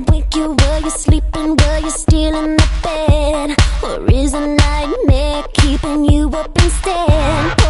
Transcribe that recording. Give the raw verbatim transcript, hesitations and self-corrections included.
wake you while you're sleeping, while you're still in the bed? Or is a nightmare keeping you up instead?